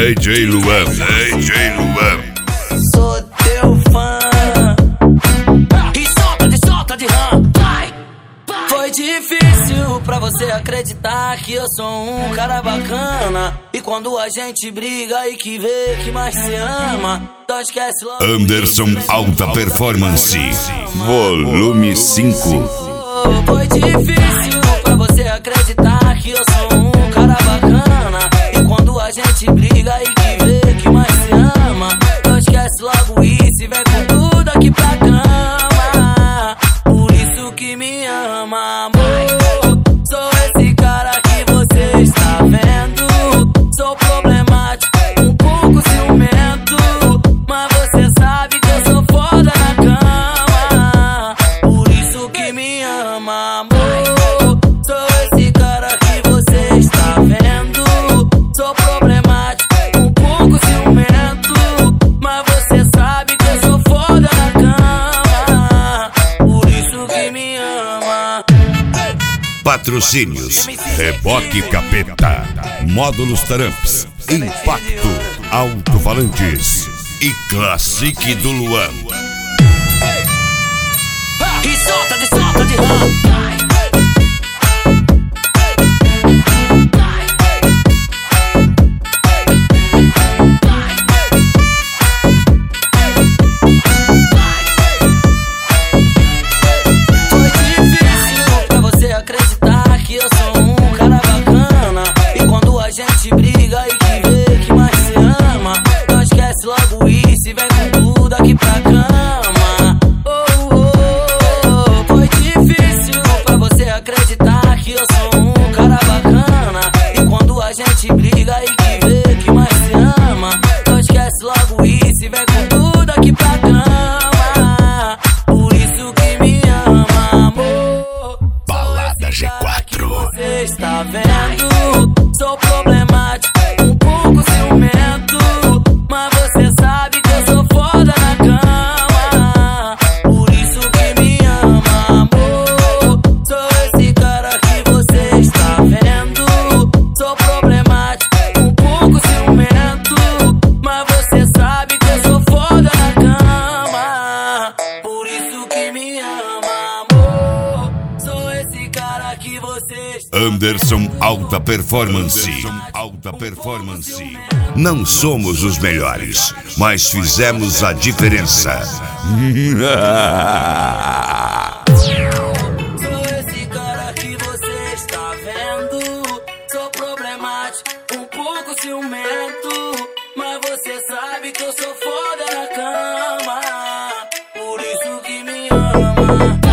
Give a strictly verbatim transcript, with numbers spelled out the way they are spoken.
D J Luan, D J Luan. Sou teu fã. E solta de solta de ram, vai. Foi difícil pra você acreditar que eu sou um cara bacana. E quando a gente briga e que vê que mais se ama, então esquece logo. Anderson Alta Performance, volume cinco. Foi difícil pra você acreditar que eu sou um cara bacana. E quando a gente briga e que vê que mais se ama, então esquece logo isso e vem com tudo aqui pra cama. Por isso que me ama, amor. Sou esse cara que você está vendo. Sou problemático, um pouco ciumento, mas você sabe que eu sou foda na cama. Por isso que me ama, amor. Sou esse cara que você está vendo. Sou problemático, um pouco ciumento, mas você sabe que eu sou foda na cama. Por isso que me ama. Patrocínios: Reboque Capeta, Módulos Taramps, Impacto, Alto-Falantes e Classic do Luan. E solta de solta de ram. Foi difícil pra você acreditar que eu sou um cara bacana. E quando a gente briga e que vê que mais se ama, não esquece logo isso e vem com tudo aqui pra cama. Oh, oh, oh. Foi difícil pra você acreditar que eu sou um cara bacana. E quando a gente briga e que vê que mais se ama, não esquece logo isso e vem com tudo aqui pra cama. Por isso que me ama, amor. Balada G quatro. Você está vendo? Sou problemático, um pouco ciumento, mas você sabe que eu sou foda na cama. Por isso que me ama, amor. Sou esse cara que você está vendo. Sou problemático, um pouco ciumento, mas você sabe que eu sou foda na cama. Por isso que me ama, amor. Sou esse cara que você está Anderson Alta Performance, Alta Performance. Não somos os melhores, mas fizemos a diferença. Sou esse cara que você está vendo. Sou problemático, um pouco ciumento, mas você sabe que eu sou foda na cama. Por isso que me ama.